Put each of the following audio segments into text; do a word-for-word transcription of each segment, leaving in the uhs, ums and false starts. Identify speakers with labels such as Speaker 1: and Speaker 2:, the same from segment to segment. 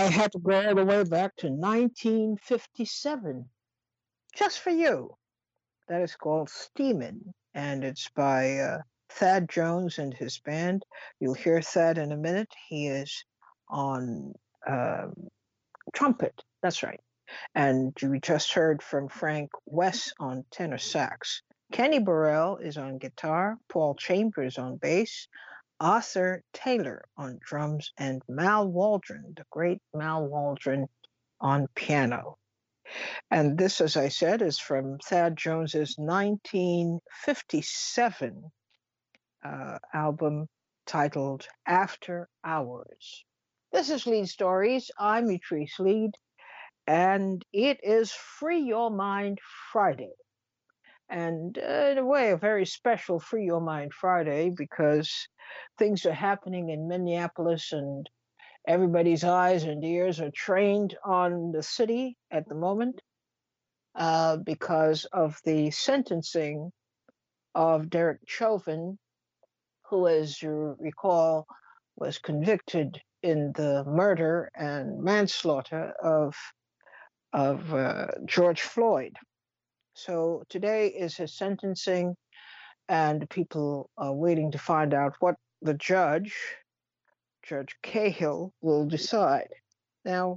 Speaker 1: I had to go all the way back to nineteen fifty-seven just for you. That is called Steamin', and it's by uh, Thad Jones and his band. You'll hear Thad in a minute. He is on um trumpet. That's right. And we just heard from Frank West on tenor sax. Kenny Burrell is on guitar, Paul Chambers on bass, Arthur Taylor on drums, and Mal Waldron, the great Mal Waldron, on piano. And this, as I said, is from Thad Jones's nineteen fifty-seven uh, album titled After Hours. This is Lead Stories. I'm Utrice Lead, and it is Free Your Mind Friday. And uh, in a way, a very special Free Your Mind Friday because things are happening in Minneapolis and everybody's eyes and ears are trained on the city at the moment uh, because of the sentencing of Derek Chauvin, who, as you recall, was convicted in the murder and manslaughter of of uh, George Floyd. So today is his sentencing, and people are waiting to find out what the judge, Judge Cahill, will decide. Now,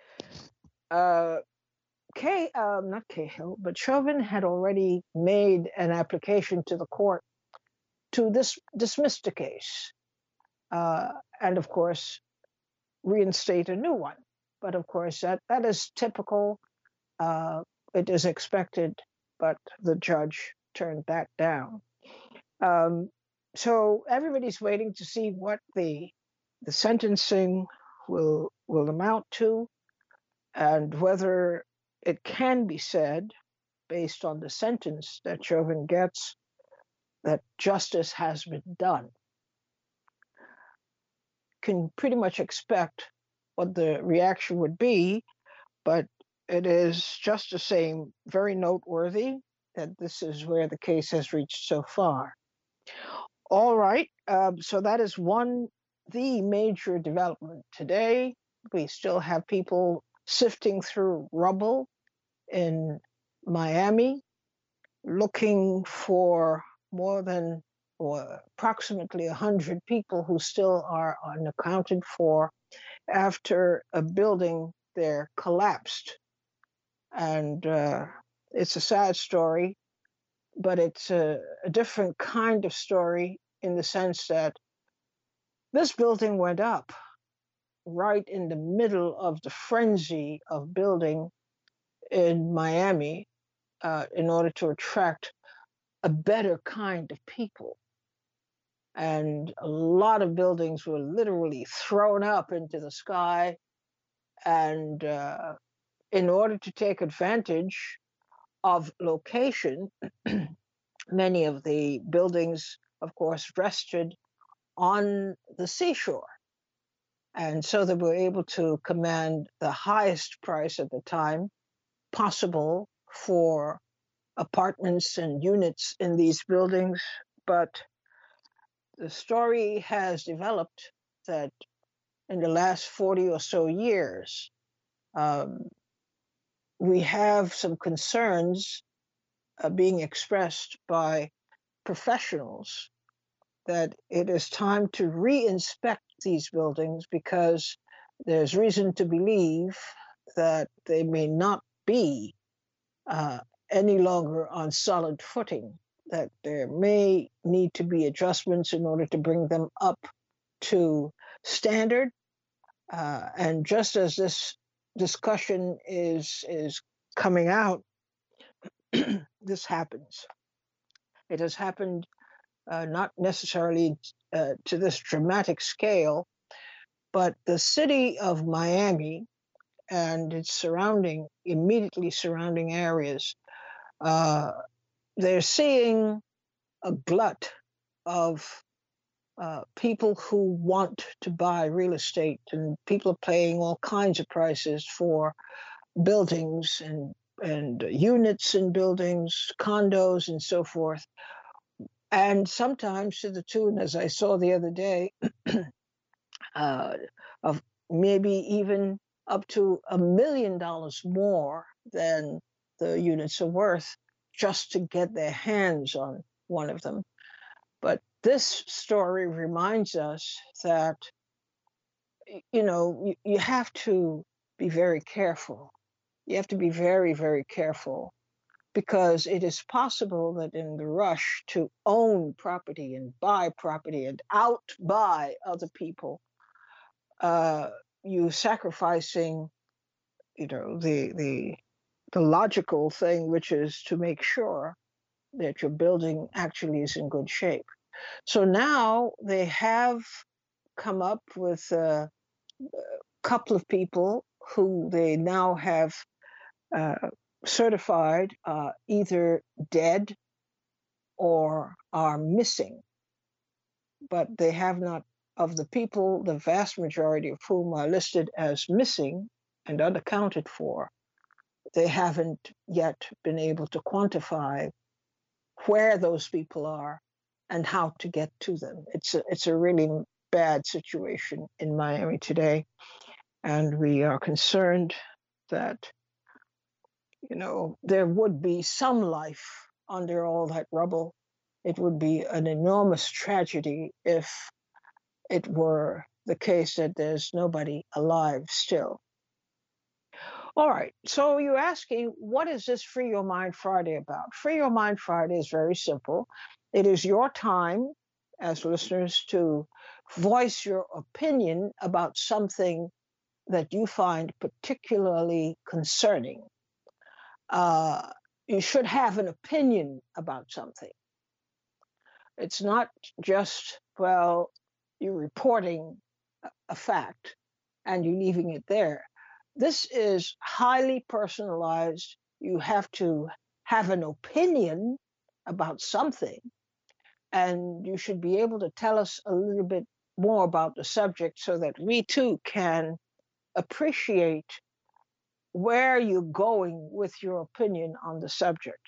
Speaker 1: uh, Kay, um, not Cahill, but Chauvin had already made an application to the court to dis- dismiss the case, uh, and of course, reinstate a new one. But of course, that, that is typical. Uh, it is expected, but the judge turned that down. Um, so everybody's waiting to see what the the sentencing will will amount to, and whether it can be said, based on the sentence that Chauvin gets, that justice has been done. Can pretty much expect what the reaction would be, but it is just the same very noteworthy that this is where the case has reached so far. All right, um, so that is one, the major development today. We still have people sifting through rubble in Miami, looking for more than or approximately one hundred people who still are unaccounted for after a building there collapsed. And uh, it's a sad story, but it's a, a different kind of story in the sense that this building went up right in the middle of the frenzy of building in Miami uh, in order to attract a better kind of people. And a lot of buildings were literally thrown up into the sky. And uh, in order to take advantage of location, many of the buildings, of course, rested on the seashore. And so they were able to command the highest price at the time possible for apartments and units in these buildings. But the story has developed that in the last forty or so years, um, we have some concerns uh, being expressed by professionals that it is time to re-inspect these buildings because there's reason to believe that they may not be uh, any longer on solid footing, that there may need to be adjustments in order to bring them up to standard. Uh, and just as this discussion is is coming out, this happens. It has happened uh, not necessarily uh, to this dramatic scale, but the city of Miami and its surrounding, immediately surrounding areas, uh, they're seeing a glut of uh, people who want to buy real estate, and people are paying all kinds of prices for buildings and and units in buildings, condos, and so forth. And sometimes to the tune, as I saw the other day, uh, of maybe even up to a million dollars more than the units are worth just to get their hands on one of them. But this story reminds us that, you know, you, you have to be very careful. You have to be very, very careful, because it is possible that in the rush to own property and buy property and outbuy other people, uh, you sacrificing, you know, the the the logical thing, which is to make sure that your building actually is in good shape. So now they have come up with a couple of people who they now have uh, certified uh, either dead or are missing, but they have not, of the people, the vast majority of whom are listed as missing and unaccounted for, they haven't yet been able to quantify where those people are and how to get to them. It's a, it's a really bad situation in Miami today, and we are concerned that, you know, there would be some life under all that rubble. It would be an enormous tragedy if it were the case that there's nobody alive still. All right, so you're asking, what is this Free Your Mind Friday about? Free Your Mind Friday is very simple. It is your time as listeners to voice your opinion about something that you find particularly concerning. Uh, you should have an opinion about something. It's not just, well, you're reporting a fact and you're leaving it there. This is highly personalized. You have to have an opinion about something, and you should be able to tell us a little bit more about the subject so that we too can appreciate where you're going with your opinion on the subject.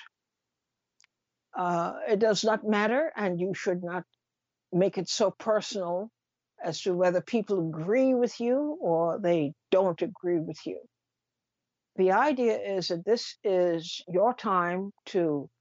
Speaker 1: Uh, it does not matter, and you should not make it so personal as to whether people agree with you or they don't agree with you. The idea is that this is your time to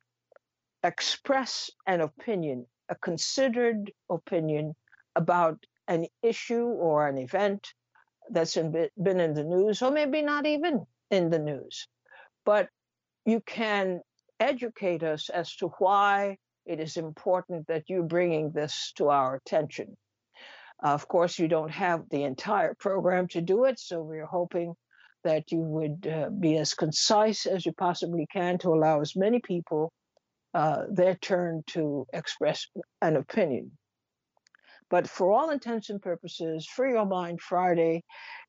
Speaker 1: express an opinion, a considered opinion about an issue or an event that's in, been in the news, or maybe not even in the news. But you can educate us as to why it is important that you're bringing this to our attention. Uh, of course, you don't have the entire program to do it, so we're hoping that you would uh, be as concise as you possibly can to allow as many people uh, their turn to express an opinion. But for all intents and purposes, Free Your Mind Friday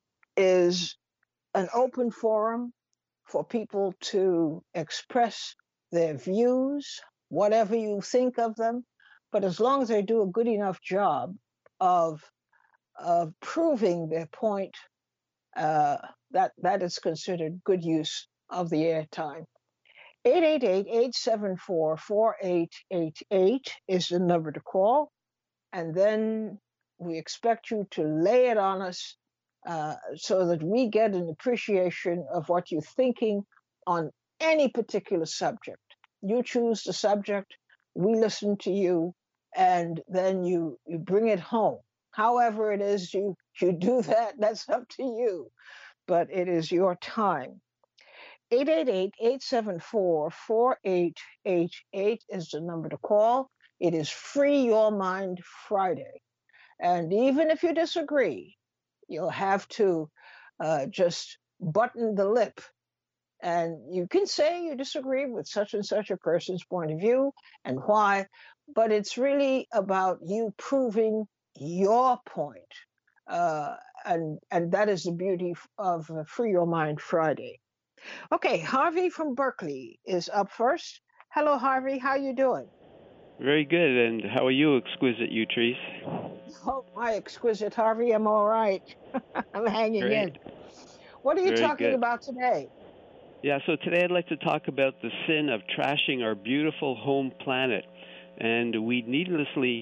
Speaker 1: is an open forum for people to express their views, whatever you think of them, but as long as they do a good enough job of of proving their point, uh, that that is considered good use of the airtime. eight eight eight, eight seven four, four eight eight eight is the number to call, and then we expect you to lay it on us uh, so that we get an appreciation of what you're thinking on any particular subject. You choose the subject, we listen to you, and then you, you bring it home. However it is you, you do that, that's up to you, but it is your time. eight eight eight, eight seven four, four eight eight eight is the number to call. It is Free Your Mind Friday. And even if you disagree, you'll have to uh, just button the lip. And you can say you disagree with such and such a person's point of view and why, but it's really about you proving your point. Uh, and, and that is the beauty of Free Your Mind Friday. Okay, Harvey from Berkeley is up first. Hello, Harvey. How you doing?
Speaker 2: Very good. And how are you, exquisite Utrice?
Speaker 1: Oh, my exquisite Harvey, I'm all right. I'm hanging
Speaker 2: Great.
Speaker 1: in. What are you
Speaker 2: Very
Speaker 1: talking
Speaker 2: good.
Speaker 1: about today?
Speaker 2: Yeah, so today I'd like to talk about the sin of trashing our beautiful home planet. And we needlessly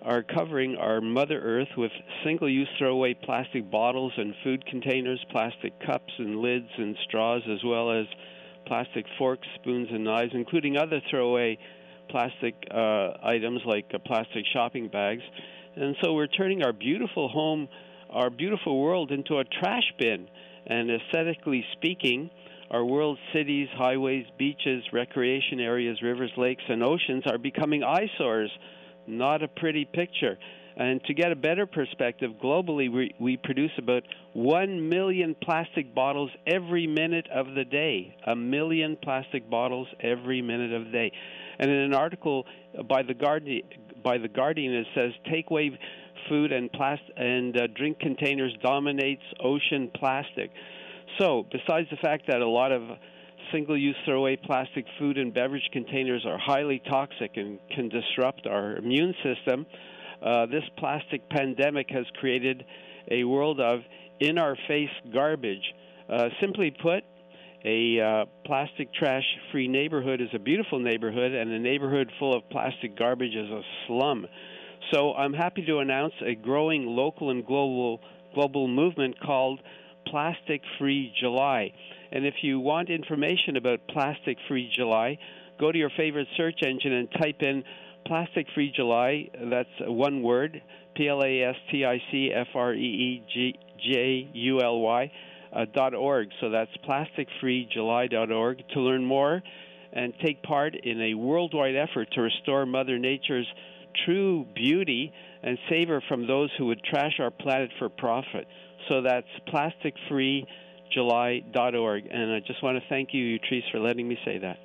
Speaker 2: are covering our Mother Earth with single-use throwaway plastic bottles and food containers, plastic cups and lids and straws, as well as plastic forks, spoons, and knives, including other throwaway plastic uh, items like uh, plastic shopping bags. And so we're turning our beautiful home, our beautiful world, into a trash bin. And aesthetically speaking, our world's cities, highways, beaches, recreation areas, rivers, lakes, and oceans are becoming eyesores. Not a pretty picture. And to get a better perspective, globally, we, we produce about one million plastic bottles every minute of the day. A million plastic bottles every minute of the day. And in an article by the Guardian, by the Guardian, it says takeaway food and plast and uh, drink containers dominates ocean plastic. So, besides the fact that a lot of single-use throwaway plastic food and beverage containers are highly toxic and can disrupt our immune system, uh, this plastic pandemic has created a world of in-our-face garbage. Uh, simply put, a uh, plastic trash-free neighborhood is a beautiful neighborhood, and a neighborhood full of plastic garbage is a slum. So I'm happy to announce a growing local and global global movement called Plastic Free July. And if you want information about Plastic Free July, go to your favorite search engine and type in Plastic Free July. That's one word, P L A S T I C F R E E J U L Y uh, dot org. So that's plastic free july dot org to learn more and take part in a worldwide effort to restore Mother Nature's true beauty and save her from those who would trash our planet for profit. So that's plastic free july dot org. And I just want to thank you, Utrice, for letting me say that.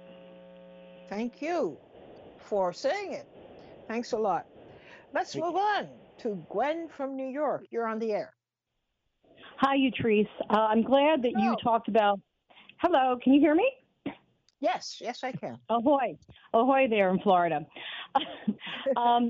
Speaker 1: Thank you for saying it. Thanks a lot. Let's
Speaker 2: Thank
Speaker 1: move
Speaker 2: you.
Speaker 1: on to Gwen from New York. You're on the air.
Speaker 3: Hi, Utrice. Uh, I'm glad that you
Speaker 1: Hello.
Speaker 3: talked about. Hello, can you hear me?
Speaker 1: Yes, yes, I can.
Speaker 3: Ahoy. Ahoy there in Florida. um,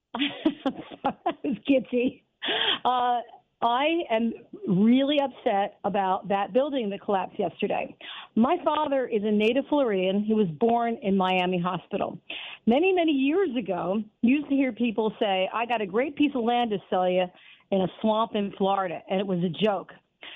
Speaker 3: it's Kitty. Uh, I am really upset about that building that collapsed yesterday. My father is a native Floridian. He was born in Miami Hospital. Many, many years ago, you used to hear people say, I got a great piece of land to sell you in a swamp in Florida, and it was a joke.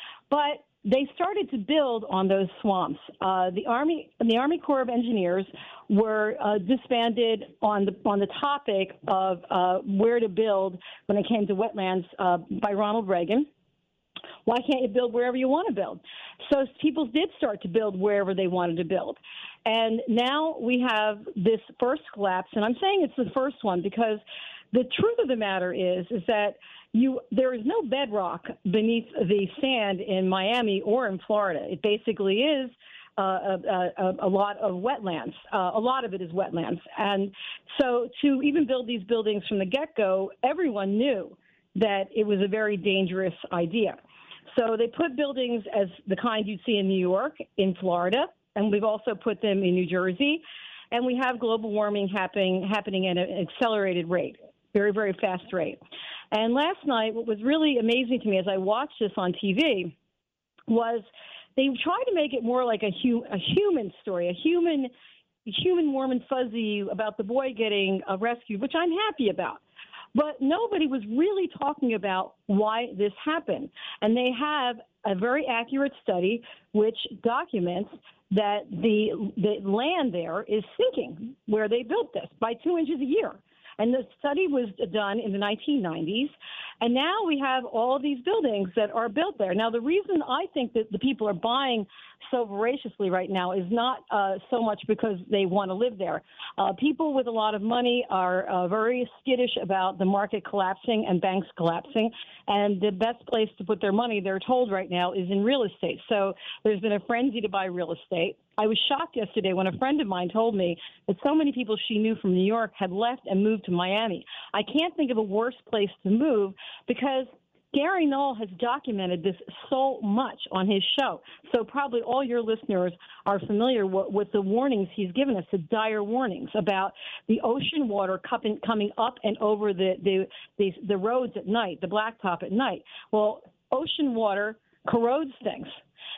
Speaker 3: But they started to build on those swamps. Uh, the Army, the Army Corps of Engineers were uh, disbanded on the on the topic of uh, where to build when it came to wetlands uh, by Ronald Reagan. Why can't you build wherever you want to build? So people did start to build wherever they wanted to build. And now we have this first collapse, and I'm saying it's the first one because the truth of the matter is, is that you there is no bedrock beneath the sand in Miami or in Florida. It basically is uh, a, a, a lot of wetlands. Uh, a lot of it is wetlands. And so to even build these buildings from the get-go, everyone knew that it was a very dangerous idea. So they put buildings as the kind you'd see in New York, in Florida, and we've also put them in New Jersey. And we have global warming happening, happening at an accelerated rate, very, very fast rate. And last night, what was really amazing to me as I watched this on T V was they tried to make it more like a, hu- a human story, a human, human warm and fuzzy about the boy getting uh, rescued, which I'm happy about. But nobody was really talking about why this happened. And they have a very accurate study which documents that the the land there is sinking where they built this by two inches a year. And the study was done in the nineteen nineties. And now we have all these buildings that are built there. Now, the reason I think that the people are buying so voraciously right now is not uh, so much because they want to live there. Uh, people with a lot of money are uh, very skittish about the market collapsing and banks collapsing. And the best place to put their money, they're told right now, is in real estate. So there's been a frenzy to buy real estate. I was shocked yesterday when a friend of mine told me that so many people she knew from New York had left and moved to Miami. I can't think of a worse place to move because Gary Null has documented this so much on his show. So probably all your listeners are familiar w- with the warnings he's given us, the dire warnings about the ocean water coming, coming up and over the, the, the, the roads at night, the blacktop at night. Well, ocean water corrodes things.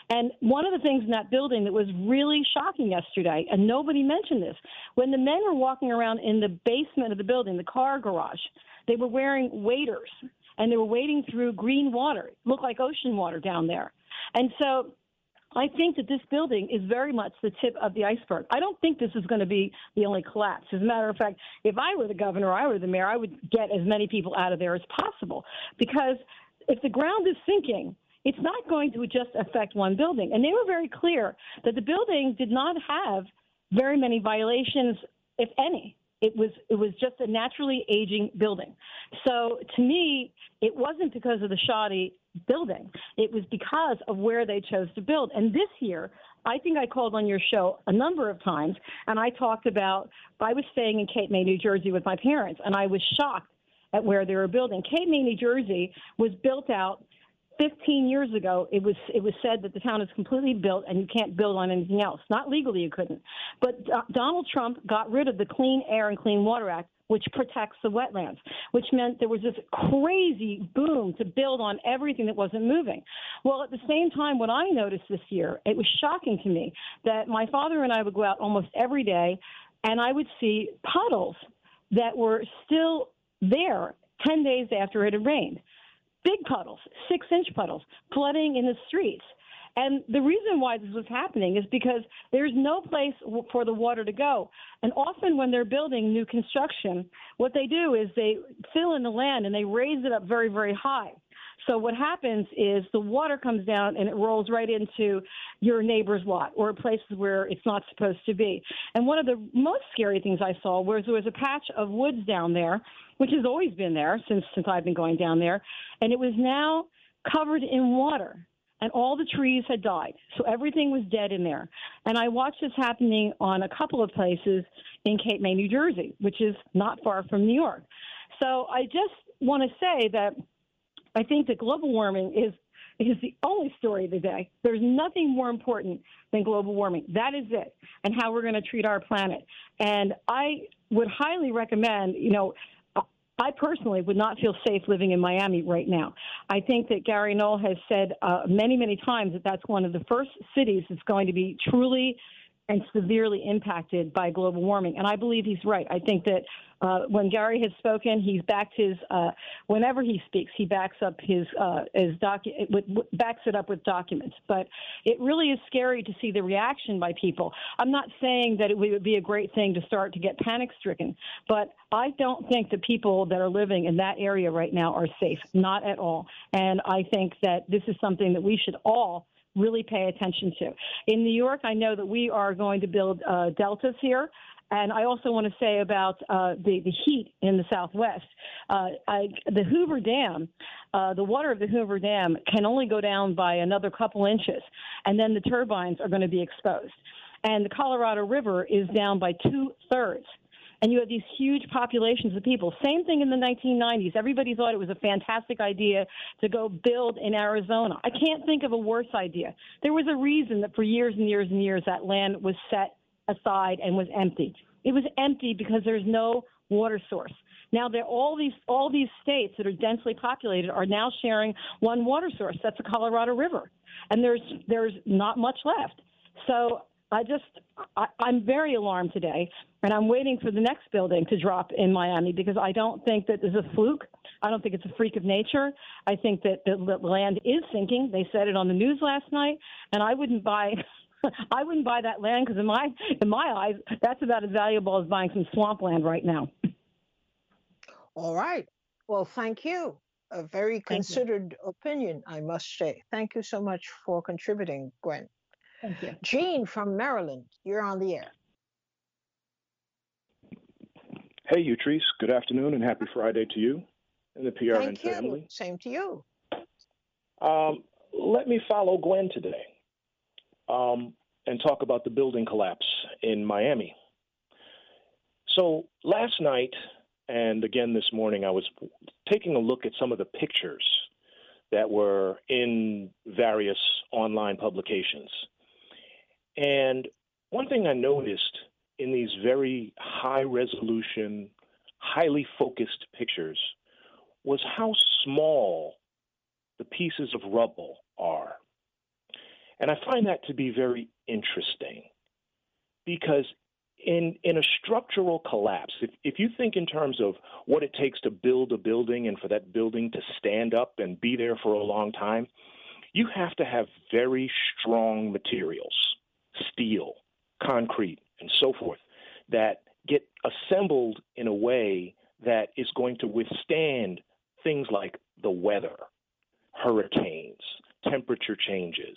Speaker 3: And one of the things in that building that was really shocking yesterday, and nobody mentioned this, when the men were walking around in the basement of the building, the car garage, they were wearing waders, and they were wading through green water. It looked like ocean water down there. And so I think that this building is very much the tip of the iceberg. I don't think this is going to be the only collapse. As a matter of fact, if I were the governor or I were the mayor, I would get as many people out of there as possible, because if the ground is sinking, it's not going to just affect one building. And they were very clear that the building did not have very many violations, if any. It was it was just a naturally aging building. So to me, it wasn't because of the shoddy building. It was because of where they chose to build. And this year, I think I called on your show a number of times, and I talked about, I was staying in Cape May, New Jersey with my parents, and I was shocked at where they were building. Cape May, New Jersey was built out fifteen years ago. It was it was said that the town is completely built and you can't build on anything else. Not legally, you couldn't. But uh, Donald Trump got rid of the Clean Air and Clean Water Act, which protects the wetlands, which meant there was this crazy boom to build on everything that wasn't moving. Well, at the same time, what I noticed this year, it was shocking to me that my father and I would go out almost every day, and I would see puddles that were still there ten days after it had rained. Big puddles, six-inch puddles, flooding in the streets. And the reason why this was happening is because there's no place for the water to go. And often when they're building new construction, what they do is they fill in the land and they raise it up very, very high. So what happens is the water comes down and it rolls right into your neighbor's lot or places where it's not supposed to be. And one of the most scary things I saw was there was a patch of woods down there, which has always been there since since I've been going down there, and it was now covered in water. And all the trees had died. So everything was dead in there. And I watched this happening on a couple of places in Cape May, New Jersey, which is not far from New York. So I just want to say that I think that global warming is is the only story of the day. There's nothing more important than global warming. That is it, and how we're going to treat our planet. And I would highly recommend, you know, I personally would not feel safe living in Miami right now. I think that Gary Null has said uh, many, many times that that's one of the first cities that's going to be truly and severely impacted by global warming. And I believe he's right. I think that uh, when Gary has spoken, he's backed his, uh, whenever he speaks, he backs up his, uh, his docu- with, backs it up with documents. But it really is scary to see the reaction by people. I'm not saying that it would be a great thing to start to get panic stricken, but I don't think the people that are living in that area right now are safe, not at all. And I think that this is something that we should all really pay attention to. In New York, I know that we are going to build uh, deltas here. And I also want to say about uh, the, the heat in the Southwest. Uh, I, the Hoover Dam, uh, the water of the Hoover Dam can only go down by another couple inches, and then the turbines are going to be exposed. And the Colorado River is down by two-thirds. And you have these huge populations of people. Same thing in the nineteen nineties. Everybody thought it was a fantastic idea to go build in Arizona. I can't think of a worse idea. There was a reason that for years and years and years that land was set aside and was empty. It was empty because there's no water source. Now, there all these all these states that are densely populated are now sharing one water source. That's the Colorado River, and there's there's not much left. So I just I, I'm very alarmed today, and I'm waiting for the next building to drop in Miami because I don't think that there's a fluke. I don't think it's a freak of nature. I think that the, the land is sinking. They said it on the news last night, and I wouldn't buy. I wouldn't buy that land because in my in my eyes, that's about as valuable as buying some swampland right now.
Speaker 1: All right. Well, thank you. A very considered opinion, I must say. Thank you so much for contributing, Gwen.
Speaker 3: Thank you.
Speaker 1: Gene from Maryland, you're on the air.
Speaker 4: Hey, Utrice. Good afternoon and happy Friday to you and the P R N
Speaker 1: Thank you.
Speaker 4: family.
Speaker 1: Same to you.
Speaker 4: Um, let me follow Gwen today um, and talk about the building collapse in Miami. So last night and again this morning, I was taking a look at some of the pictures that were in various online publications. And one thing I noticed in these very high-resolution, highly focused pictures was how small the pieces of rubble are. And I find that to be very interesting because in in a structural collapse, if, if you think in terms of what it takes to build a building and for that building to stand up and be there for a long time, you have to have very strong materials, steel, concrete, and so forth, that get assembled in a way that is going to withstand things like the weather, hurricanes, temperature changes.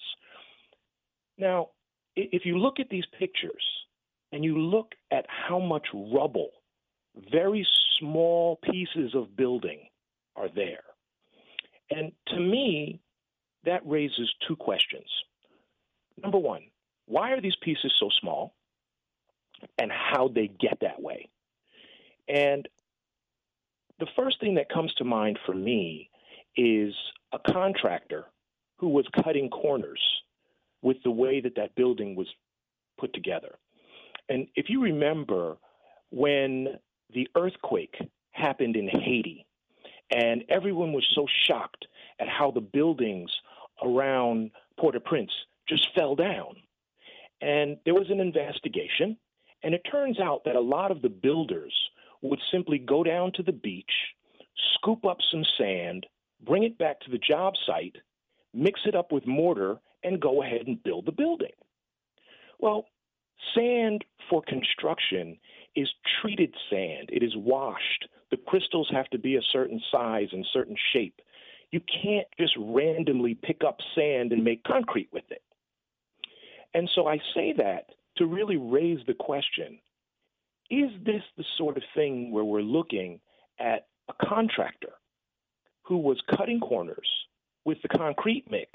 Speaker 4: Now, if you look at these pictures and you look at how much rubble, very small pieces of building are there. And to me, that raises two questions. Number one, why are these pieces so small and how they get that way? And the first thing that comes to mind for me is a contractor who was cutting corners with the way that that building was put together. And if you remember when the earthquake happened in Haiti, and everyone was so shocked at how the buildings around Port-au-Prince just fell down. And there was an investigation, and it turns out that a lot of the builders would simply go down to the beach, scoop up some sand, bring it back to the job site, mix it up with mortar, and go ahead and build the building. Well, sand for construction is treated sand. It is washed. The crystals have to be a certain size and certain shape. You can't just randomly pick up sand and make concrete with it. And so I say that to really raise the question, is this the sort of thing where we're looking at a contractor who was cutting corners with the concrete mix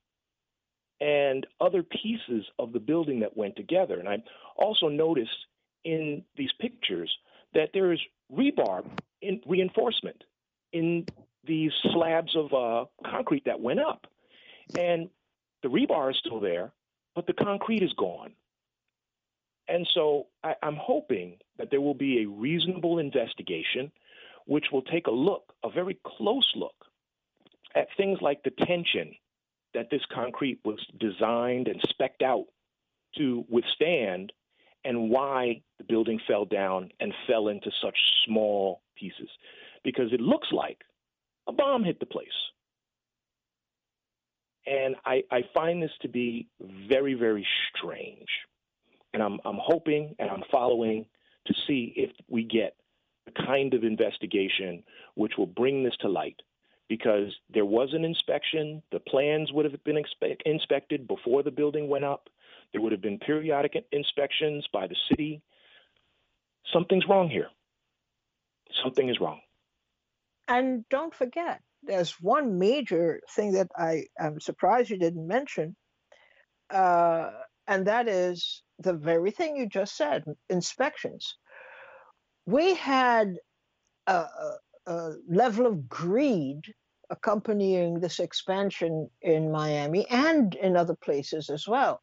Speaker 4: and other pieces of the building that went together? And I also noticed in these pictures that there is rebar in reinforcement in these slabs of uh, concrete that went up. And the rebar is still there, but the concrete is gone. And so I, I'm hoping that there will be a reasonable investigation which will take a look, a very close look, at things like the tension that this concrete was designed and spec'd out to withstand, and why the building fell down and fell into such small pieces. Because it looks like a bomb hit the place. And I, I find this to be very, very strange. And I'm, I'm hoping and I'm following to see if we get the kind of investigation which will bring this to light. Because there was an inspection, the plans would have been inspe- inspected before the building went up. There would have been periodic inspections by the city. Something's wrong here. Something is wrong.
Speaker 1: And don't forget, there's one major thing that I am surprised you didn't mention, uh, and that is the very thing you just said, inspections. We had a, a, a level of greed accompanying this expansion in Miami and in other places as well.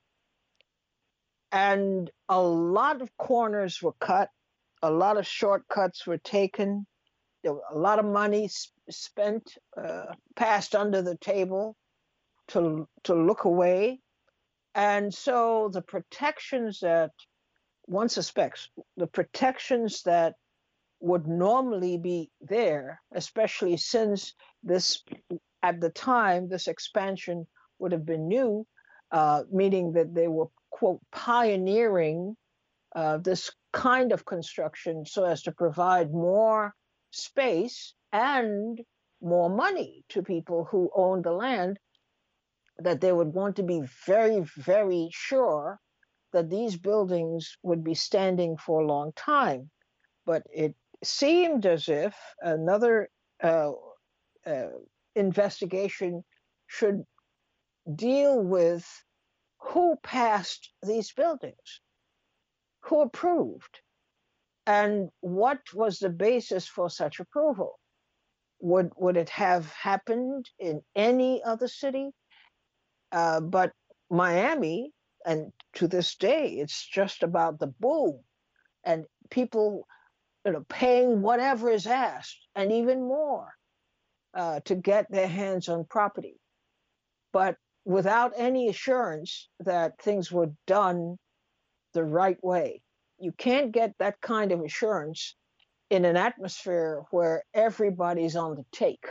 Speaker 1: And a lot of corners were cut, a lot of shortcuts were taken. There was a lot of money spent, uh, passed under the table to, to look away. And so the protections that one suspects, the protections that would normally be there, especially since this, at the time, this expansion would have been new, uh, meaning that they were, quote, pioneering uh, this kind of construction so as to provide more space and more money to people who owned the land, that they would want to be very, very sure that these buildings would be standing for a long time. But it seemed as if another uh, uh, investigation should deal with who passed these buildings, who approved, and what was the basis for such approval. Would, would it have happened in any other city? Uh, but Miami, and to this day, it's just about the boom and people, you know, paying whatever is asked and even more uh, to get their hands on property. But without any assurance that things were done the right way. You can't get that kind of assurance in an atmosphere where everybody's on the take.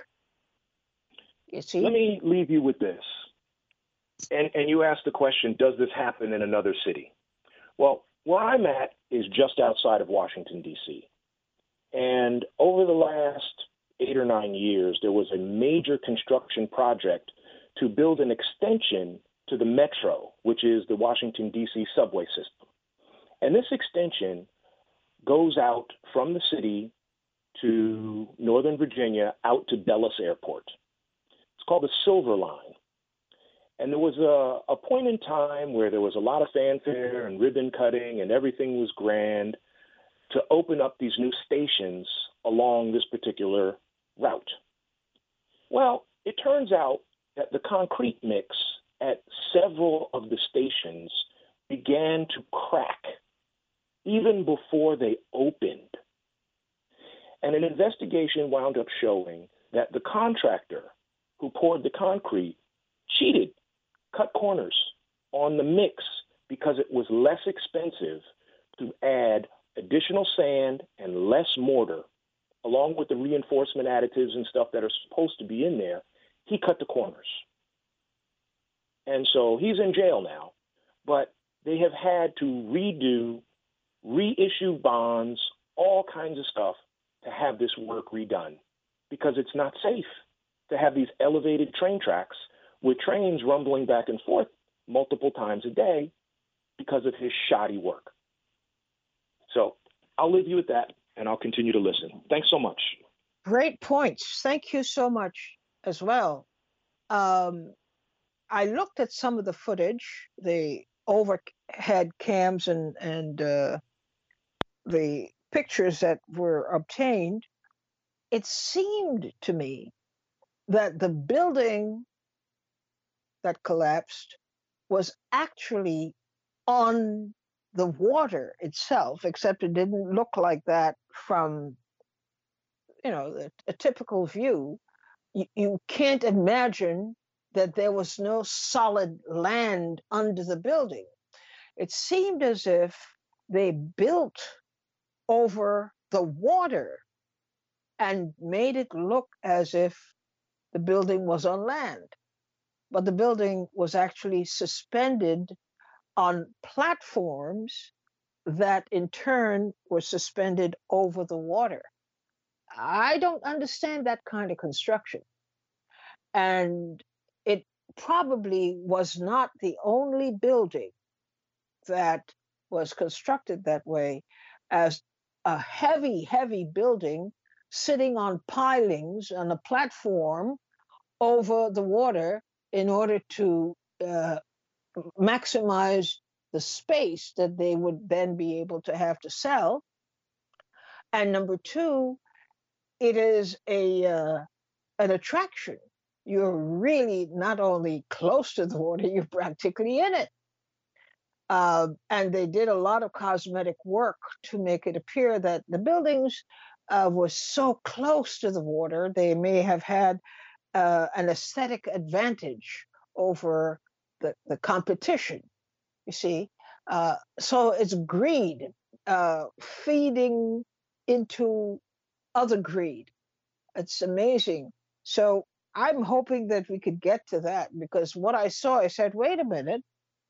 Speaker 1: You see?
Speaker 4: Let me leave you with this. And, and you asked the question, does this happen in another city? Well, where I'm at is just outside of Washington, D C. And over the last eight or nine years, there was a major construction project to build an extension to the Metro, which is the Washington, D C subway system. And this extension goes out from the city to Northern Virginia out to Dulles Airport. It's called the Silver Line. And there was a, a point in time where there was a lot of fanfare and ribbon cutting and everything was grand to open up these new stations along this particular route. Well, it turns out that the concrete mix at several of the stations began to crack even before they opened. And an investigation wound up showing that the contractor who poured the concrete cheated, cut corners on the mix because it was less expensive to add additional sand and less mortar, along with the reinforcement additives and stuff that are supposed to be in there. He cut the corners. And so he's in jail now, but they have had to redo, reissue bonds, all kinds of stuff to have this work redone because it's not safe to have these elevated train tracks with trains rumbling back and forth multiple times a day because of his shoddy work. So I'll leave you with that, and I'll continue to listen. Thanks so much.
Speaker 1: Great points. Thank you so much as well. Um, I looked at some of the footage, the overhead cams and, and uh, the pictures that were obtained. It seemed to me that the building that collapsed was actually on the water itself, except it didn't look like that from, you know, a, a typical view. You, you can't imagine that there was no solid land under the building. It seemed as if they built over the water and made it look as if the building was on land. But the building was actually suspended on platforms that in turn were suspended over the water. I don't understand that kind of construction. And it probably was not the only building that was constructed that way, as a heavy, heavy building sitting on pilings on a platform over the water in order to uh, maximize the space that they would then be able to have to sell. And number two, it is a uh, an attraction. You're really not only close to the water, you're practically in it. Uh, and they did a lot of cosmetic work to make it appear that the buildings uh, were so close to the water, they may have had uh, an aesthetic advantage over the, the competition, you see. Uh, so it's greed uh, feeding into other greed. It's amazing. So I'm hoping that we could get to that, because what I saw, I said, wait a minute,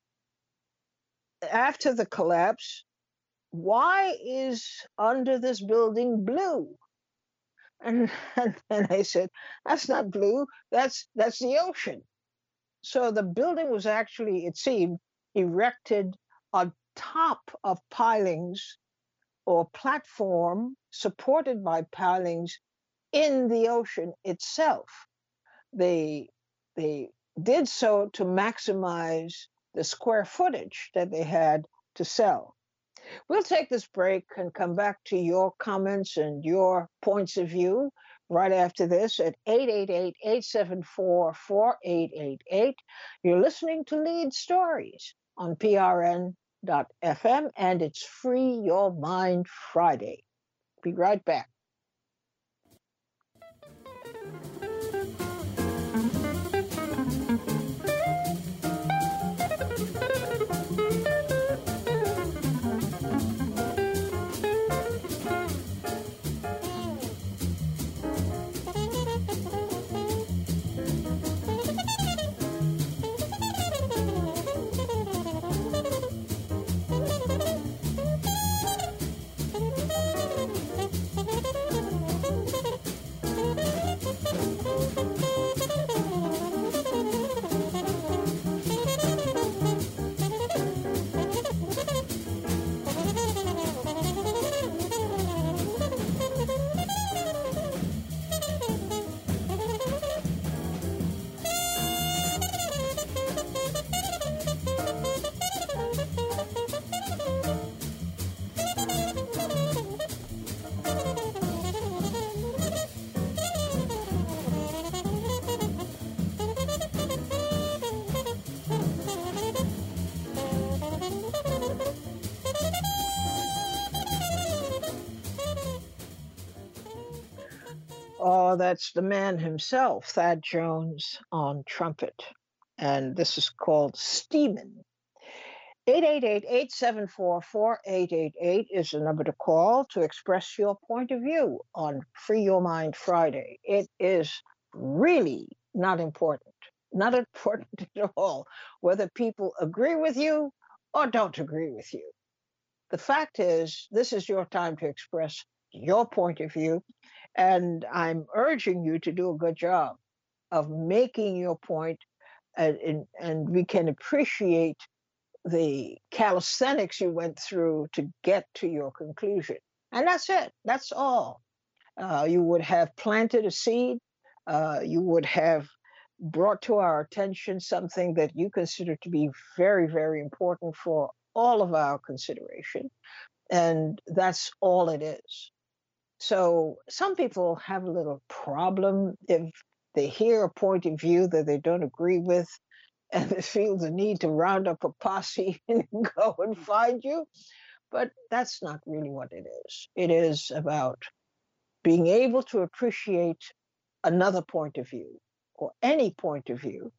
Speaker 1: after the collapse, why is under this building blue? And, and then I said, that's not blue, that's that's the ocean. So the building was actually, it seemed, erected on top of pilings or platform supported by pilings in the ocean itself. They, they did so to maximize the square footage that they had to sell. We'll take this break and come back to your comments and your points of view right after this at eight eight eight, eight seven four, four eight eight eight. You're listening to Lead Stories on P R N dot F M, and it's Free Your Mind Friday. Be right back. Oh, that's the man himself, Thad Jones on trumpet. And this is called Steemin'. eight eight eight, eight seven four, four eight eight eight is the number to call to express your point of view on Free Your Mind Friday. It is really not important, not important at all, whether people agree with you or don't agree with you. The fact is, this is your time to express your point of view, and I'm urging you to do a good job of making your point, and, and, and we can appreciate the calisthenics you went through to get to your conclusion. And that's it. That's all. Uh, you would have planted a seed. Uh, you would have brought to our attention something that you consider to be very, very important for all of our consideration. And that's all it is. So some people have a little problem if they hear a point of view that they don't agree with, and they feel the need to round up a posse and go and find you. But that's not really what it is. It is about being able to appreciate another point of view or any point of view.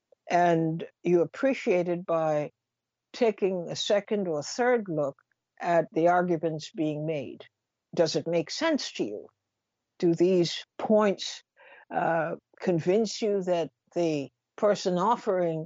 Speaker 1: And you appreciate it by taking a second or third look at the arguments being made. Does it make sense to you? Do these points uh, convince you that the person offering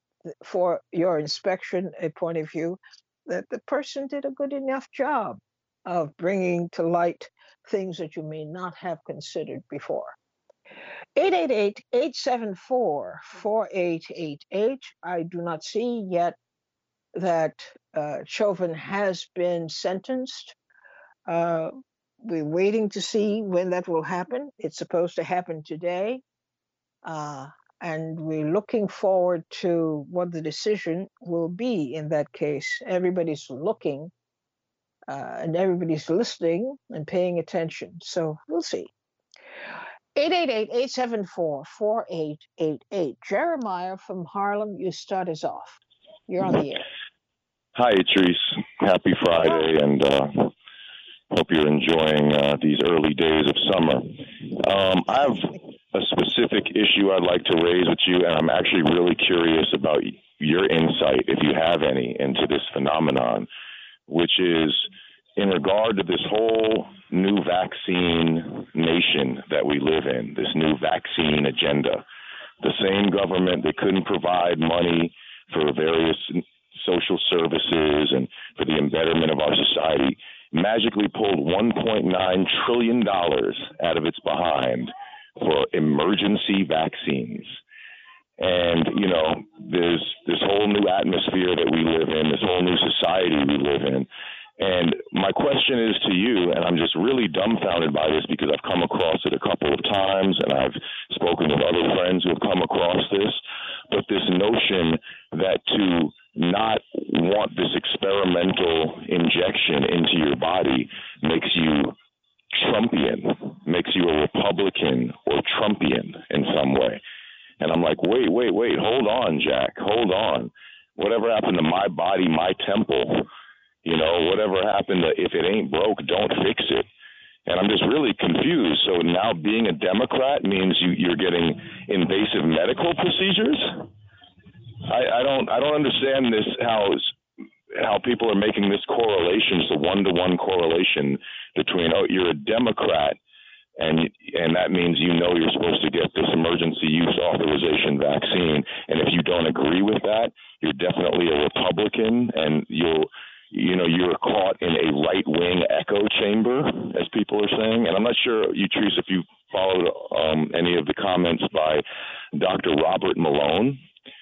Speaker 1: for your inspection a point of view, that the person did a good enough job of bringing to light things that you may not have considered before? eight eight eight, eight seven four, four eight eight eight. I do not see yet that uh, Chauvin has been sentenced. Uh, we're waiting to see when that will happen. It's supposed to happen today. Uh, and we're looking forward to what the decision will be in that case. Everybody's looking uh, and everybody's listening and paying attention. So we'll see. eight eight eight, eight seven four, four eight eight eight. Jeremiah from Harlem, you start us off. You're on the air.
Speaker 5: Hi, Therese. Happy Friday, and uh, hope you're enjoying uh, these early days of summer. Um, I have a specific issue I'd like to raise with you, and I'm actually really curious about your insight, if you have any, into this phenomenon, which is in regard to this whole new vaccine nation that we live in, this new vaccine agenda. The same government that couldn't provide money for various social services and for the betterment of our society magically pulled one point nine trillion dollars out of its behind for emergency vaccines. And, you know, there's this whole new atmosphere that we live in, this whole new society we live in. And my question is to you, and I'm just really dumbfounded by this because I've come across it a couple of times and I've spoken with other friends who have come across this, but this notion that to not want this experimental injection into your body makes you Trumpian, makes you a Republican or Trumpian in some way. And I'm like, wait, wait, wait, hold on, Jack, hold on. Whatever happened to my body, my temple? You know, whatever happened to if it ain't broke, don't fix it. And I'm just really confused. So now being a Democrat means you, you're getting invasive medical procedures? I, I don't I don't understand this, how how people are making this correlation, it's a one-to-one correlation between, oh, you're a Democrat, and and that means you know you're supposed to get this emergency use authorization vaccine. And if you don't agree with that, you're definitely a Republican, and you'll you know, you're caught in a right-wing echo chamber, as people are saying. And I'm not sure, Utrice, if you followed um, any of the comments by Doctor Robert Malone,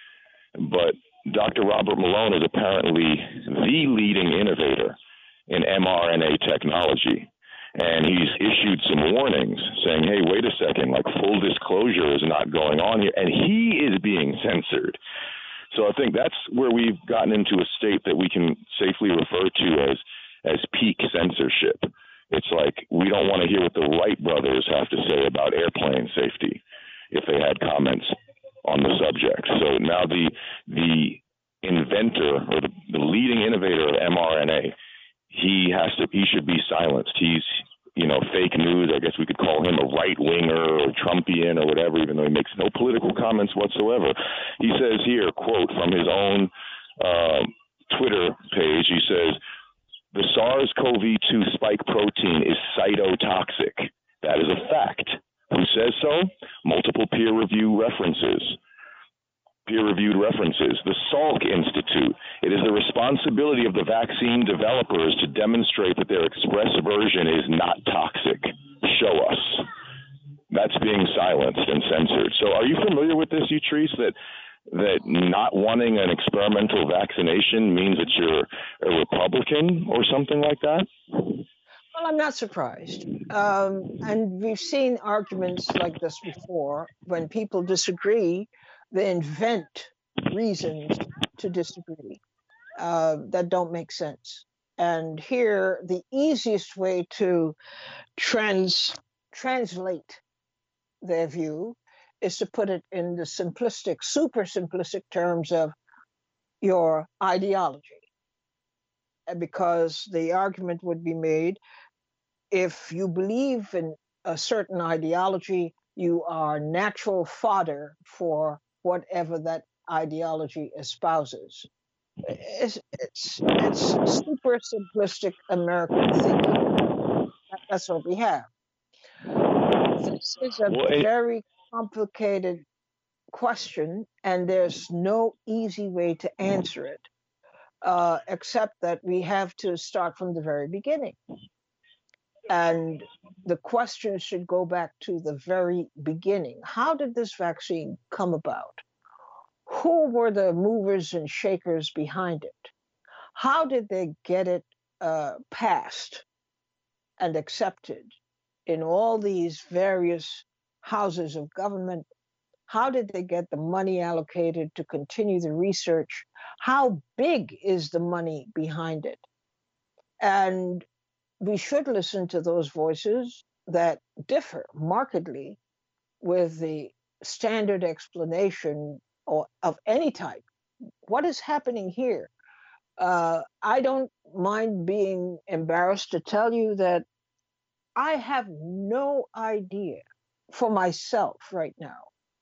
Speaker 5: but Doctor Robert Malone is apparently the leading innovator in mRNA technology. And he's issued some warnings saying, hey, wait a second, like full disclosure is not going on here. And he is being censored. So I think that's where we've gotten into a state that we can safely refer to as as peak censorship. It's like we don't want to hear what the Wright brothers have to say about airplane safety if they had comments on the subject. So now the the inventor or the, the leading innovator of mRNA, he has to he should be silenced. He's you know, fake news. I guess we could call him a right-winger or Trumpian or whatever, even though he makes no political comments whatsoever. He says here, quote, from his own uh, Twitter page, he says, the SARS-C o V two spike protein is cytotoxic. That is a fact. Who says so? Multiple peer review references. Peer-reviewed references. The Salk Institute. It is the responsibility of the vaccine developers to demonstrate that their express version is not toxic. Show us. That's being silenced and censored. So are you familiar with this, Utrice, that that not wanting an experimental vaccination means that you're a Republican or something like that?
Speaker 1: Well, I'm not surprised. Um, and we've seen arguments like this before. When people disagree, they invent reasons to disagree uh, that don't make sense. And here, the easiest way to trans translate their view is to put it in the simplistic, super simplistic terms of your ideology. Because the argument would be made, if you believe in a certain ideology, you are natural fodder for whatever that ideology espouses. It's, it's, it's super simplistic American thinking. That's what we have. This is a very complicated question, and there's no easy way to answer it, uh, except that we have to start from the very beginning. And the question should go back to the very beginning. How did this vaccine come about? Who were the movers and shakers behind it? How did they get it uh, passed and accepted in all these various houses of government? How did they get the money allocated to continue the research? How big is the money behind it? And we should listen to those voices that differ markedly with the standard explanation or of any type. What is happening here? Uh, I don't mind being embarrassed to tell you that I have no idea for myself right now.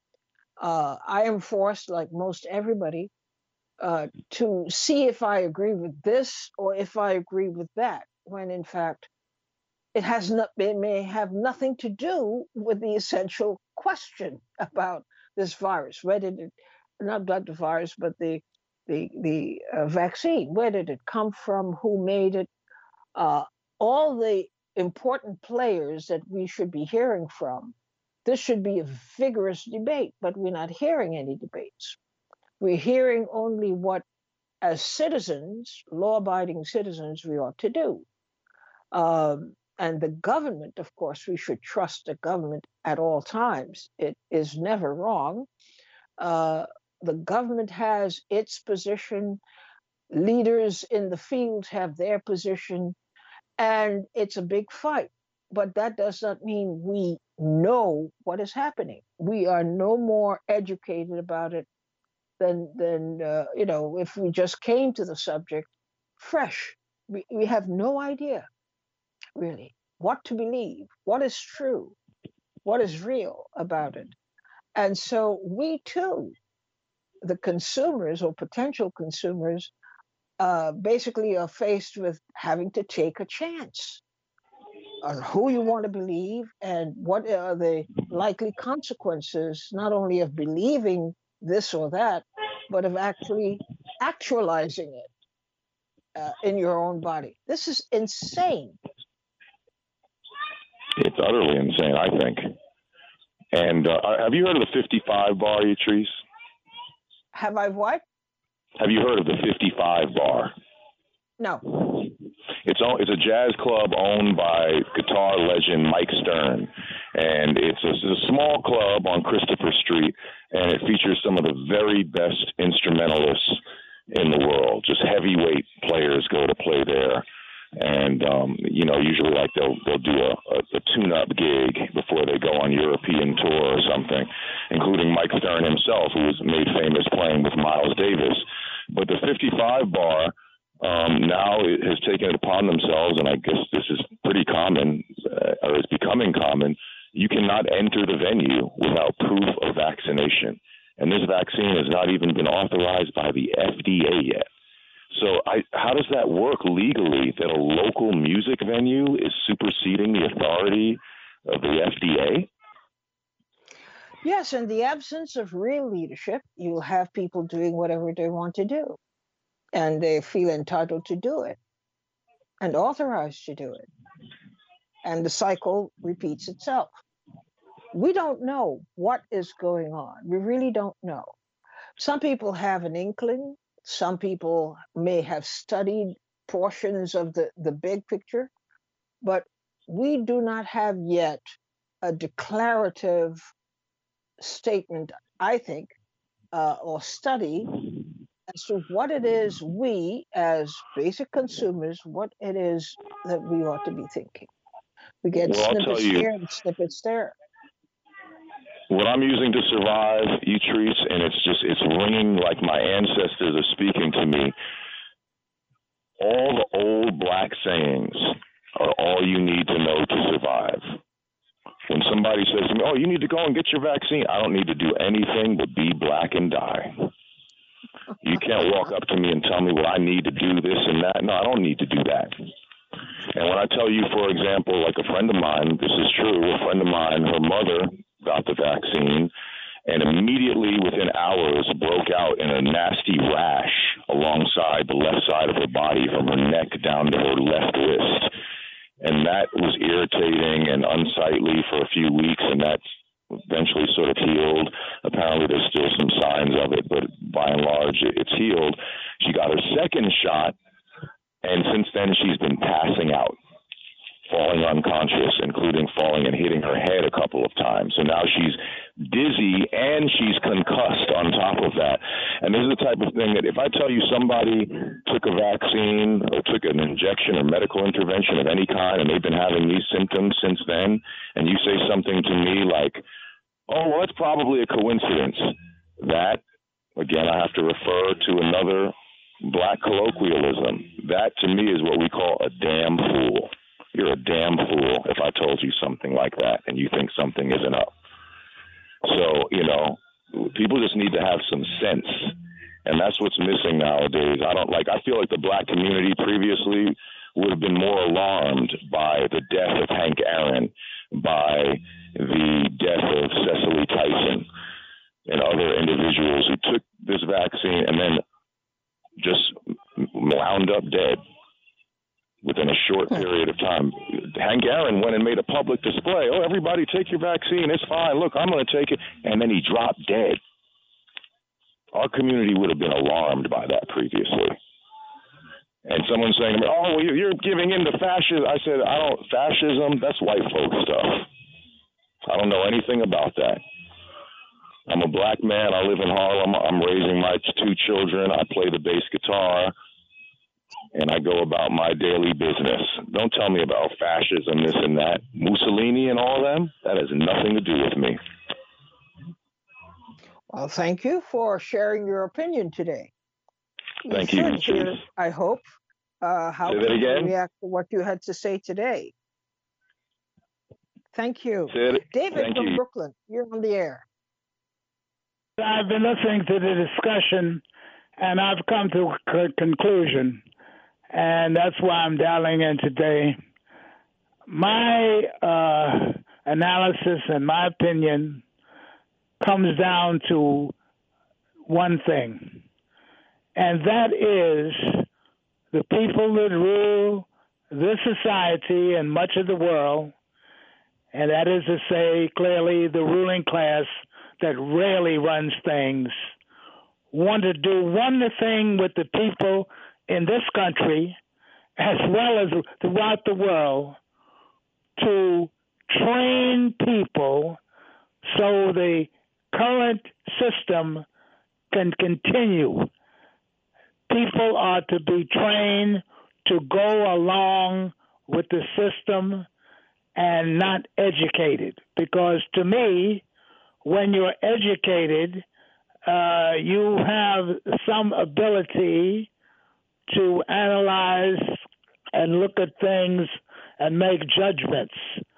Speaker 1: Uh, I am forced, like most everybody, uh, to see if I agree with this or if I agree with that, when in fact it has not, it may have nothing to do with the essential question about this virus. Where did it, not, not the virus, but the the the uh, vaccine? Where did it come from? Who made it? Uh, all the important players that we should be hearing from. This should be a vigorous debate, but we're not hearing any debates. We're hearing only what, as citizens, law-abiding citizens, we ought to do. Um, and the government, of course, we should trust the government at all times. It is never wrong. Uh, the government has its position. Leaders in the field have their position. And it's a big fight. But that does not mean we know what is happening. We are no more educated about it than, than uh, you know, if we just came to the subject fresh. We, we have no idea, really, what to believe, what is true, what is real about it. And so we, too, the consumers or potential consumers, uh, basically are faced with having to take a chance on who you want to believe and what are the likely consequences, not only of believing this or that, but of actually actualizing it uh, in your own body. This is insane.
Speaker 5: It's utterly insane, I think. And uh, have you heard of the fifty-five bar, Utrice?
Speaker 1: Have I what?
Speaker 5: Have you heard of the fifty-five bar?
Speaker 1: No.
Speaker 5: It's all, it's a jazz club owned by guitar legend Mike Stern, and it's a, it's a small club on Christopher Street, and it features some of the very best instrumentalists in the world. Just heavyweight players go to play there, and um, you know, usually like they'll they'll do a, a, a tune-up gig before they go on European tour or something, including Mike Stern himself, who was made famous playing with Miles Davis. But the fifty-five bar Um, now it has taken it upon themselves, and I guess this is pretty common uh, or is becoming common, you cannot enter the venue without proof of vaccination. And this vaccine has not even been authorized by the F D A yet. So I, how does that work legally that a local music venue is superseding the authority of the F D A?
Speaker 1: Yes, in the absence of real leadership, you'll have people doing whatever they want to do, and they feel entitled to do it and authorized to do it. And the cycle repeats itself. We don't know what is going on. We really don't know. Some people have an inkling. Some people may have studied portions of the, the big picture, but we do not have yet a declarative statement, I think, uh, or study as to what it is we, as basic consumers, what it is that we ought to be thinking. We get
Speaker 5: Well, I'll tell
Speaker 1: snippets
Speaker 5: you,
Speaker 1: here and snippets there.
Speaker 5: what I'm using to survive, Etrice, and it's just, it's ringing like my ancestors are speaking to me. All the old black sayings are all you need to know to survive. When somebody says to me, oh, you need to go and get your vaccine, I don't need to do anything but be black and die. You can't walk up to me and tell me what I need to do, this and that. No, I don't need to do that. And when I tell you, for example, like a friend of mine, this is true, a friend of mine, her mother got the vaccine and immediately within hours broke out in a nasty rash alongside the left side of her body from her neck down to her left wrist. And that was irritating and unsightly for a few weeks, and that eventually sort of healed. Apparently there's still some signs of it, but by and large it's healed. She got her second shot, and since then she's been passing out, falling unconscious, including falling and hitting her head a couple of times. So now she's dizzy and she's concussed on top of that. And this is the type of thing that if I tell you somebody took a vaccine or took an injection or medical intervention of any kind and they've been having these symptoms since then, and you say something to me like, oh, well, it's probably a coincidence, that, again, I have to refer to another black colloquialism. That, to me, is what we call a damn fool. You're a damn fool if I told you something like that and you think something isn't up. So, you know, people just need to have some sense. And that's what's missing nowadays. I don't like, I feel like the black community previously would have been more alarmed by the death of Hank Aaron, by the death of Cicely Tyson and other individuals who took this vaccine and then just wound up dead within a short period of time. Hank Aaron went and made a public display. Oh, everybody take your vaccine. It's fine. Look, I'm going to take it. And then he dropped dead. Our community would have been alarmed by that previously. And someone saying to me, oh, well, you're giving in to fascism. I said, I don't, fascism, that's white folk stuff. I don't know anything about that. I'm a black man. I live in Harlem. I'm raising my two children. I play the bass guitar. And I go about my daily business. Don't tell me about fascism, this and that. Mussolini and all them, that has nothing to do with me.
Speaker 1: Well, thank you for sharing your opinion today.
Speaker 5: Thank
Speaker 1: you.
Speaker 5: you.
Speaker 1: Hear, I hope, uh, how
Speaker 5: Say that
Speaker 1: people
Speaker 5: again?
Speaker 1: react to what you had to say today. Thank you.
Speaker 5: Say it.
Speaker 1: David
Speaker 5: Thank
Speaker 1: from
Speaker 5: you.
Speaker 1: Brooklyn, you're on the air.
Speaker 6: I've been listening to the discussion, and I've come to a conclusion, and that's why I'm dialing in today. My uh, analysis and my opinion comes down to one thing, and that is the people that rule this society and much of the world, and that is to say, clearly, the ruling class that rarely runs things, want to do one thing with the people in this country as well as throughout the world to train people so the current system can continue. People are to be trained to go along with the system and not educated, because to me, when you're educated, uh, you have some ability to analyze and look at things and make judgments.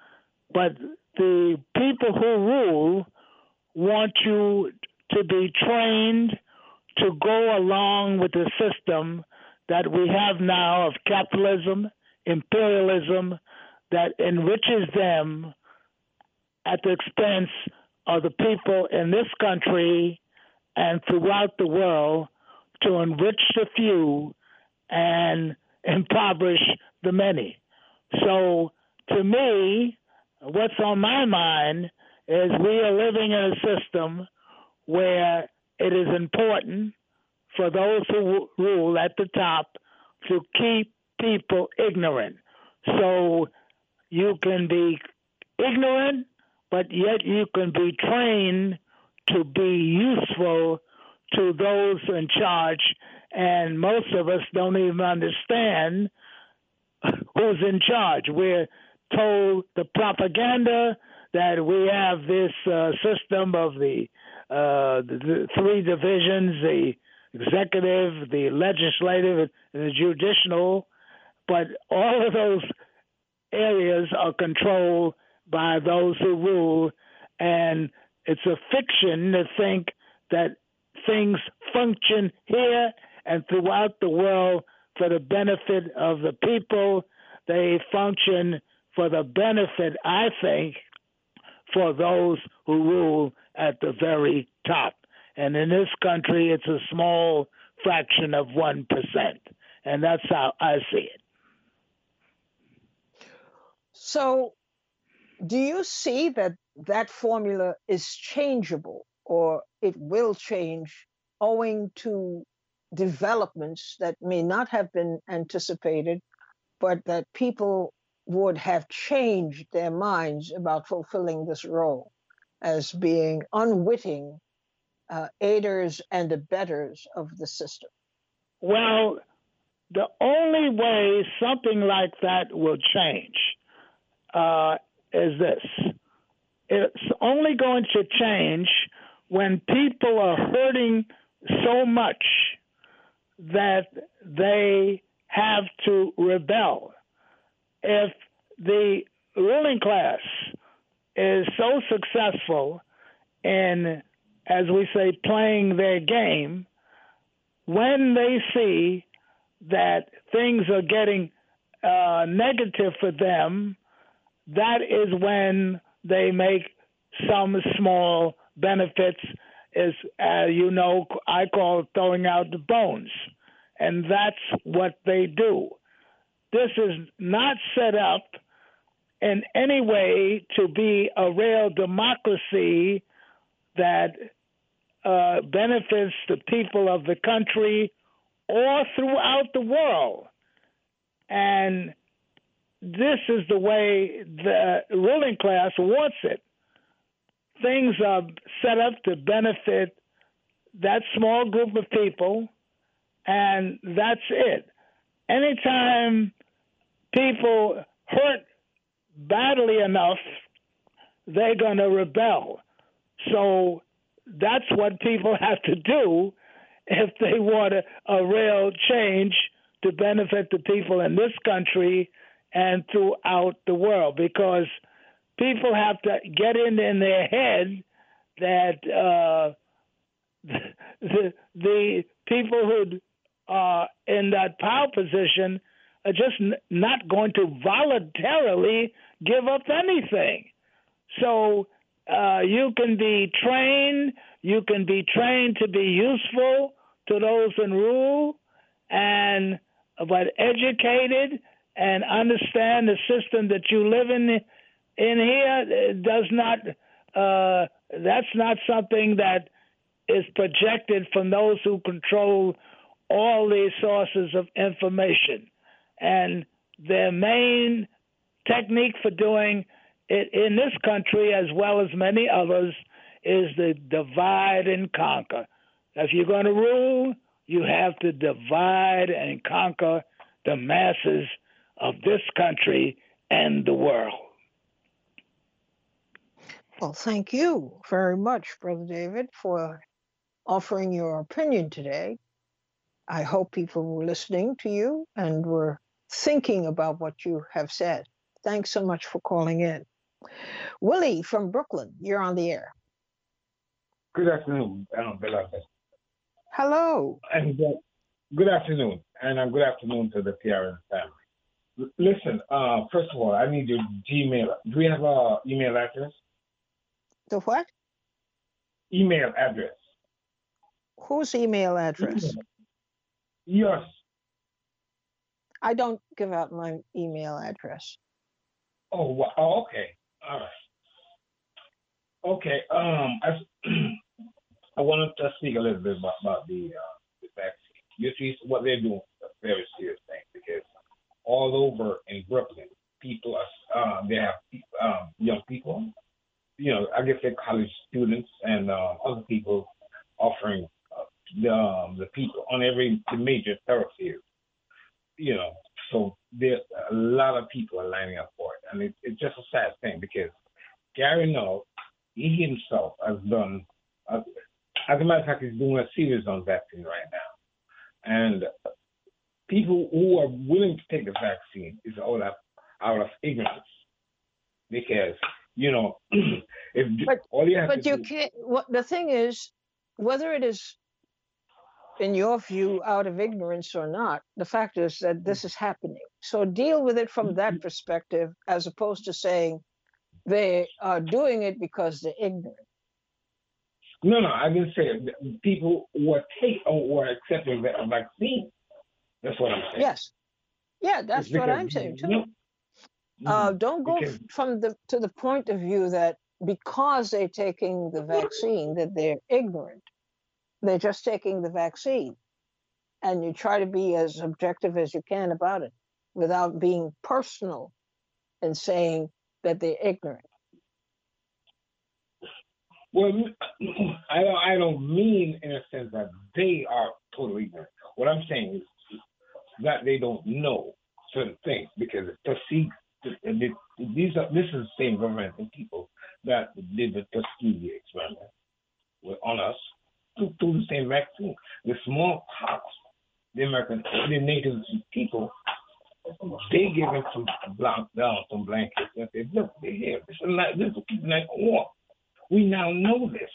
Speaker 6: but the people who rule want you to be trained to go along with the system that we have now of capitalism, imperialism, that enriches them at the expense of the people in this country and throughout the world, to enrich the few and impoverish the many. So to me, what's on my mind is we are living in a system where it is important for those who rule at the top to keep people ignorant. So you can be ignorant, but yet you can be trained to be useful to those in charge. And most of us don't even understand who's in charge. We're told the propaganda that we have this uh, system of the, uh, the, the three divisions, the executive, the legislative, and the judicial, but all of those areas are controlled by those who rule, and it's a fiction to think that things function here and throughout the world for the benefit of the people. They function for the benefit, I think, for those who rule at the very top. And in this country, it's a small fraction of one percent. And that's how I see it.
Speaker 1: So do you see that that formula is changeable, or it will change owing to developments that may not have been anticipated, but that people would have changed their minds about fulfilling this role as being unwitting uh, aiders and abettors of the system?
Speaker 6: Well, the only way something like that will change uh, is this. It's only going to change when people are hurting so much that they have to rebel. If the ruling class is so successful in, as we say, playing their game, when they see that things are getting uh, negative for them, that is when they make some small benefits, is, uh, you know, I call throwing out the bones. And that's what they do. This is not set up in any way to be a real democracy that uh, benefits the people of the country or throughout the world. And this is the way the ruling class wants it. Things are set up to benefit that small group of people, and that's it. Anytime people hurt badly enough, they're going to rebel. So that's what people have to do if they want a, a real change to benefit the people in this country and throughout the world, because people have to get in in their head that uh, the, the people who are in that power position are just n- not going to voluntarily give up anything. So uh, you can be trained, you can be trained to be useful to those in rule, and but educated and understand the system that you live in in here does not, uh, that's not something that is projected from those who control all these sources of information. And their main technique for doing it in this country, as well as many others, is the divide and conquer. If you're going to rule, you have to divide and conquer the masses of this country and the world.
Speaker 1: Well, thank you very much, Brother David, for offering your opinion today. I hope people were listening to you and were thinking about what you have said. Thanks so much for calling in. Willie from Brooklyn, you're on the air.
Speaker 7: Good afternoon, um, beloved.
Speaker 1: Hello.
Speaker 7: And uh, good afternoon, and uh, good afternoon to the P R N family. L- listen, uh, first of all, I need your Gmail. Do we have a email address?
Speaker 1: The what?
Speaker 7: Email address.
Speaker 1: Whose email address?
Speaker 7: Email. Yours.
Speaker 1: I don't give out my email address.
Speaker 7: Oh, wa- oh, okay. All right. Okay. Um, I, I wanted to speak a little bit about, about the, uh, the vaccine. You see, what they're doing is a very serious thing because all over in Brooklyn, people are uh, they have um, young people. You know, I guess they're college students and uh, other people offering uh, the um, the people on every major thoroughfare. You know, so there a lot of people are lining up for it, and it, it's just a sad thing because Gary Null, he himself has done. Uh, as a matter of fact, he's doing a series on vaccine right now, and people who are willing to take the vaccine is out of out of ignorance because you know if
Speaker 1: But,
Speaker 7: all you have
Speaker 1: but
Speaker 7: to
Speaker 1: you
Speaker 7: do,
Speaker 1: can't, what the thing is, whether it is, in your view, out of ignorance or not, the fact is that this is happening. So deal with it from that perspective, as opposed to saying they are doing it because they're ignorant.
Speaker 7: no, no, I didn't say it. The people who are take or are accepting the vaccine. That's what I'm saying.
Speaker 1: Yes. Yeah, that's
Speaker 7: It's
Speaker 1: what
Speaker 7: because,
Speaker 1: I'm saying too.
Speaker 7: no,
Speaker 1: Uh, don't go
Speaker 7: because
Speaker 1: f- from the to the point of view that because they're taking the vaccine that they're ignorant. They're just taking the vaccine, and you try to be as objective as you can about it, without being personal and saying that they're ignorant.
Speaker 7: well, I don't, I don't mean in a sense that they are totally ignorant. What I'm saying is that they don't know certain things because to see these are this is the same government and people that did the Tuskegee experiment with, on us through, through the same vaccine. The smallpox, the American, the native people, they give them some blank down, some blankets and say, look, they're here. This is like this will keep like warm. We now know this.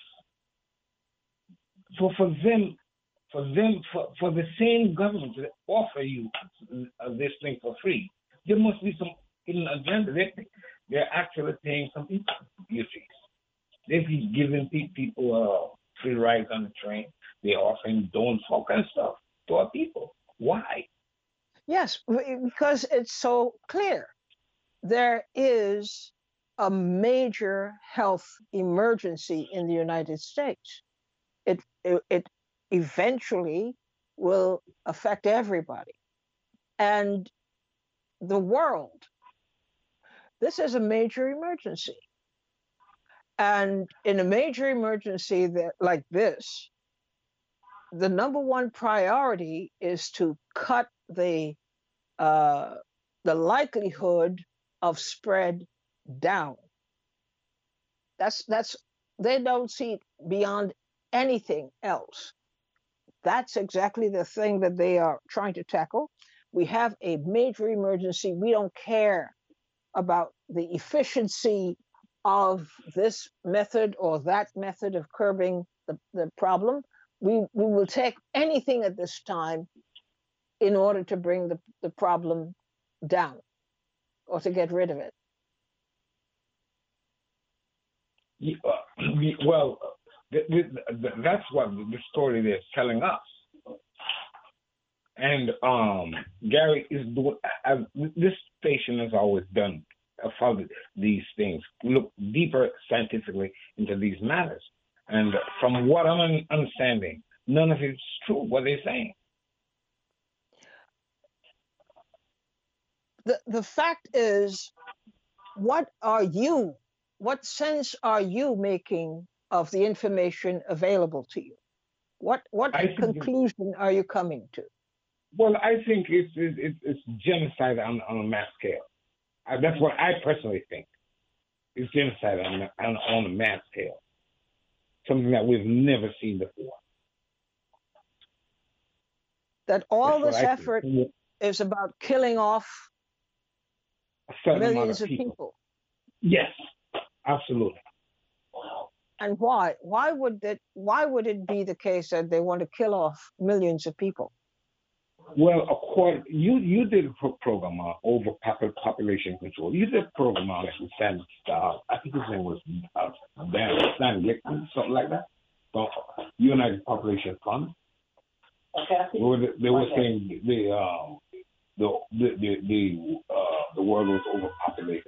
Speaker 7: So for them, for them, for, for the same government to offer you uh, this thing for free, there must be some hidden agenda. They, they're actually paying some people, you see. They be giving pe- people uh, free rides on the train. They're offering donuts, all kind of stuff to our people. Why?
Speaker 1: Yes, w- because it's so clear. There is a major health emergency in the United States. It, it, it eventually will affect everybody. And the world, this is a major emergency. And in a major emergency that, like this, the number one priority is to cut the uh, the likelihood of spread down. That's that's they don't see beyond anything else. That's exactly the thing that they are trying to tackle. We have a major emergency. We don't care about the efficiency of this method or that method of curbing the, the problem. We, we will take anything at this time in order to bring the, the problem down or to get rid of it.
Speaker 7: Yeah, uh, well, th- th- th- that's what the story they're telling us. And um, Gary is doing. Uh, this station has always done uh, followed these things, look deeper scientifically into these matters. And from what I'm understanding, none of it's true what they're saying.
Speaker 1: The the fact is, what are you? What sense are you making of the information available to you? What what conclusion are you coming to?
Speaker 7: Well, I think it's it's, it's genocide on, on a mass scale. Uh, that's what I personally think. It's genocide on, on on a mass scale, something that we've never seen before.
Speaker 1: That all
Speaker 7: That's
Speaker 1: this effort think. is about killing off millions of people.
Speaker 7: people. Yes, Absolutely.
Speaker 1: And why? Why would that? Why would it be the case that they want to kill off millions of people?
Speaker 7: Well, according you, you did a pro- program on over popu- population control. You did a program on it with Stan. Uh, I think his name was uh, Dan Stan Glickman, something like that. So, United Population Fund. Okay. They were, they were saying the um, the the the the, uh, the world was overpopulated.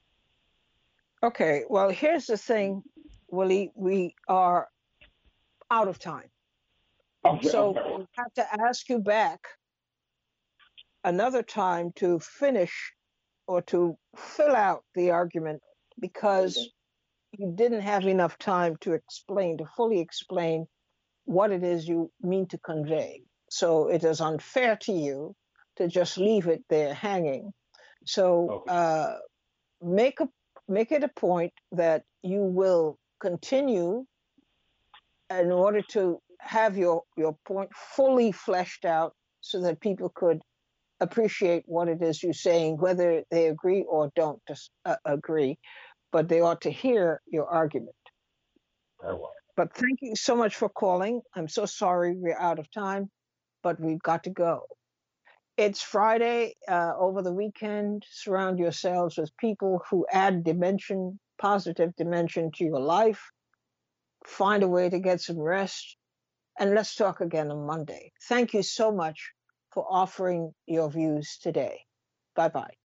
Speaker 1: Okay. Well, here's the thing, Willie. We are out of time,
Speaker 7: Okay,
Speaker 1: so
Speaker 7: okay.
Speaker 1: we have to ask you back another time to finish or to fill out the argument because you didn't have enough time to explain, to fully explain what it is you mean to convey. So it is unfair to you to just leave it there hanging. So
Speaker 7: Okay.
Speaker 1: uh, make a make it a point that you will continue in order to have your your point fully fleshed out so that people could appreciate what it is you're saying, whether they agree or don't dis- uh, agree, but they ought to hear your argument.
Speaker 7: Very well.
Speaker 1: But thank you so much for calling. I'm so sorry we're out of time, but we've got to go. It's Friday. Uh, over the weekend, surround yourselves with people who add dimension, positive dimension to your life. Find a way to get some rest. And let's talk again on Monday. Thank you so much for offering your views today. Bye-bye.